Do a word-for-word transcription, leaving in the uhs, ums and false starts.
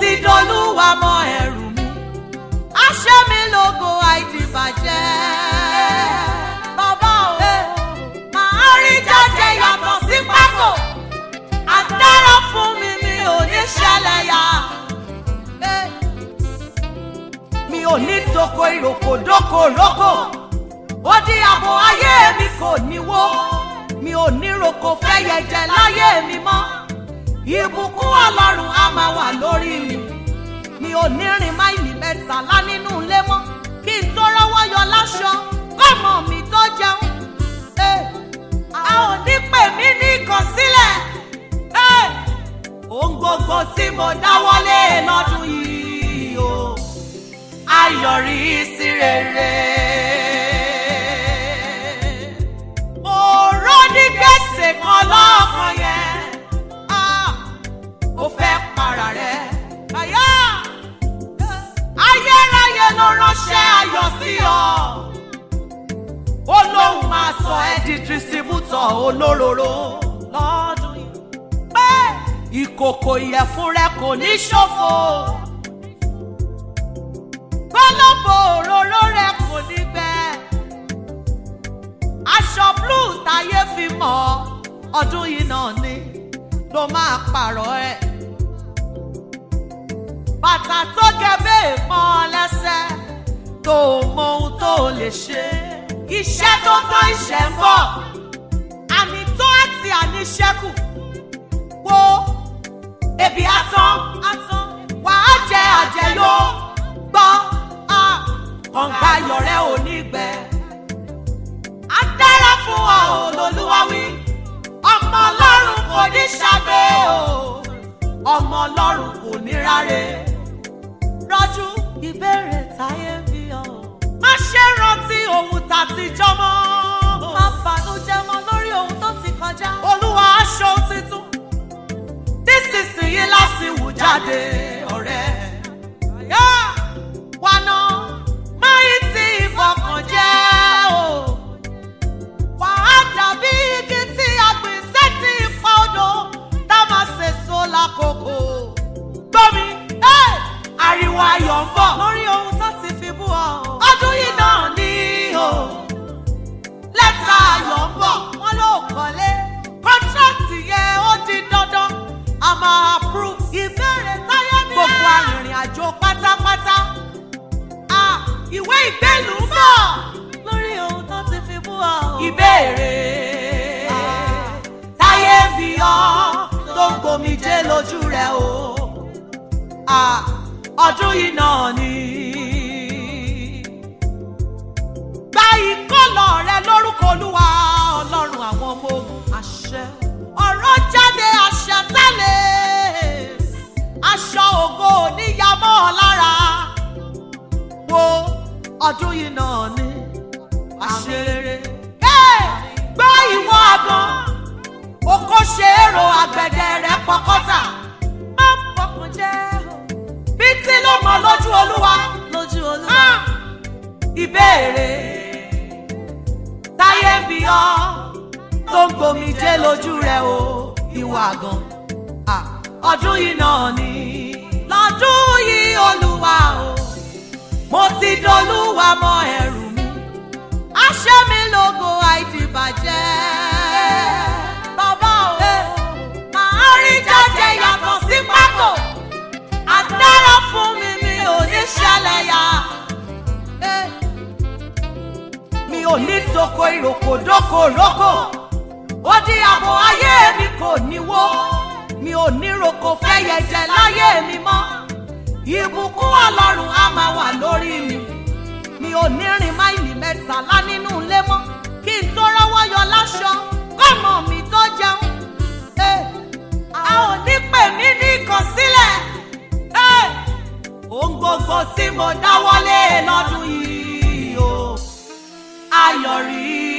ti dolúwa mọ ẹrù mi, àṣẹ mi lógo àìdìbàjẹ́. Bàbá o, màá rí jáde yàtọ̀ sí pákó, àdárọ̀ fún mi mi ò ní ṣẹlẹ̀ yá. Mi ò ní toko ìrókò dóko rókò, ó di àbò ayé mi kò ní wó. Mi ò ní roko fẹ́yẹ jẹ láyé mi mọ́, ìbùkún Ọlọ́run á máa wà lórí mi. Mi ò ní rìn máìlì mẹ́tàlá nínú ilé mọ́, kí n tó rọ́wọ́ yọ láṣọ kọ́mọ mi tó jẹun. A ò ní pè mí ní ìkọ̀sílẹ̀. Ohun gbogbo tí mo dáwọ́lé lọ́dún yìí o, á yọrí sí rere. Mo rọ́ ní gbèsè kan lọ́kàn yẹn, ó fẹ́ para rẹ̀. Ayérayé ló ránṣẹ́ ayọ̀ sí ọ, ó lóun máa sọ ẹ́ di distributor olóróró lọ́dún yìí. Pé ìkòkò ìyẹ̀fun rẹ kò ní ṣòfò, gbólóbò òróró rẹ kò ní gbẹ. Aṣọ blue táyé fi mọ̀ ọdún yìí náà ni ló máa pààrọ̀ ẹ̀. Bàtà tó gẹ̀bẹ́ mọ́ lẹ́sẹ̀, tó mọ ohun tó lè ṣe. Iṣẹ́ tó tọ́ iṣẹ́ ń bọ̀, àmì tó àti àníṣẹ́kù. Wo ebi atán, wàá jẹ àjẹyó, gbọ́ kọ̀ǹga yọ̀rẹ́ òní gbẹ. Á dára fún ọ Olúwa wí, ọmọ Ọlọ́run kò ní ṣàgbé o, ọmọ Ọlọ́run kò ní ráre. Rọ́jú ìbéèrè táyé bí ọ, má ṣe rántí ohun tàtijọ́ mọ́. Má bànújẹ́ mọ́ lórí ohun tó ti kọjá. Olúwa aṣọ titun nísinsìnyí láti wù jáde ọ̀rẹ́. Wàná máa ń ti ìfọkàn jẹ́ o, wàá dàbí igi tí a gbìn sétí ipa odò tá máa ṣèso lákòókò. Gbọ́mi, ariwo ayọ̀ ń bọ̀ lórí ohun tó ti fi bú ọ. Ọdún yìí náà ni o, lẹ́tà ayọ̀ ń bọ̀, wọ́n ló kọ́lé. Kọ́ńtrákìtì yẹn ó di dandan, a máa approve. Ìbéèrè táyé mi. Gbogbo arìnrìn àjò pátápátá. Ìwé ìgbélùú ń bọ̀ lórí ohun tó ti fi bú ọ. Ìbéèrè táyé bí ọ tó ń gbomijé lójú rẹ o. Ọdún yìí náà ni. Gba ìkọlọ̀ rẹ lórúkọ Olúwa Ọlọ́run àwọn ọmọ ogun. Àṣẹ ọ̀rọ̀ jáde, àṣẹ tẹ́lẹ̀, aṣọ ògo níyàmọ́ lára. Wo ọdún yìí náà ni àṣeré. Gbọ́ ìwọ àgàn, oko ṣe èrò àgbẹ̀dẹ rẹ̀ pọkọ́tà. Má pọkàn jẹ́ bí tí ló mọ lójú Olúwa. Lójú Olúwa. Ìbéèrè táyé ń bí ọ tó ń gbomijé lójú rẹ o, ìwọ àgàn. Ọdún yìí náà ni lọ́dún yìí Olúwa o, mo ti dolúwa mọ ẹrù mi, àṣẹ mi lógo àìdìbàjẹ́. Bàbá o, màá rí jáde yàtọ̀ sí pákó, àdárọ̀ fún mi mi ò ní ṣẹlẹ̀ yá. Mi ò ní toko ìrókò dóko rókò, ó di àbò ayé mi kò ní wó. Mi ò ní roko fẹ́yẹ jẹ láyé mi mọ́, ìbùkún Ọlọ́run á máa wà lórí mi. Mi ò ní rìn máìlì mẹ́tàlá nínú ilé mọ́, kí n tó rọ́wọ́ yọ láṣọ kọ́mọ mi tó jẹun. A ò ní pè mí ní ìkọ̀sílẹ̀. Ohun gbogbo tí mo dáwọ́lé lọ́dún yìí o, á yọrí